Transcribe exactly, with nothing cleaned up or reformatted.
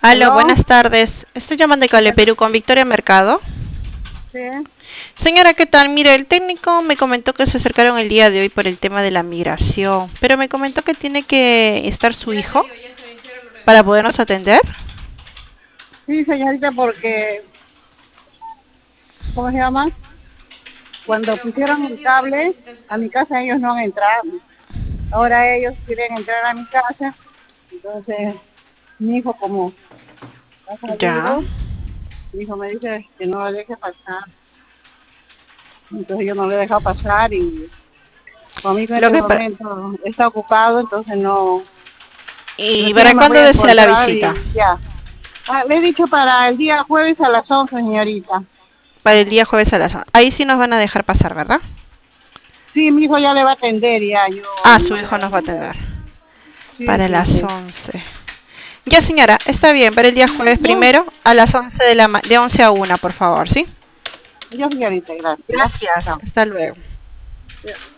Aló, ¿Aló? buenas tardes. Estoy llamando de Cable Perú con Victoria Mercado. Sí, Señora, ¿qué tal? Mire, el técnico me comentó que se acercaron el día de hoy por el tema de la migración, pero me comentó que tiene que estar su hijo para podernos atender. sí, señorita, porque, ¿cómo se llama? Cuando pusieron el cable, a mi casa ellos no han entrado. Ahora ellos quieren entrar a mi casa. Entonces, mi hijo como ha Ya. salido, mi hijo me dice que no lo deje pasar. Entonces yo no lo he dejado pasar y conmigo en Lo este que pa- momento está ocupado, entonces no, ¿Y para recién me voy cuándo a desea la encontrar visita? y ya. Ah, le he dicho para el día jueves a las once, señorita. Para el día jueves a las once. Ahí sí nos van a dejar pasar, ¿verdad? Sí, mi hijo ya le va a atender, ya, yo Ah, su no le hijo voy a nos va a atender. atender. Sí, Para sí, las sí. once. Ya, señora, está bien. Para el día jueves Ya, primero a las once de la ma- de once a una, por favor, ¿sí? ya, señorita, gracias. Ya, Gracias. chao. Hasta luego. Ya.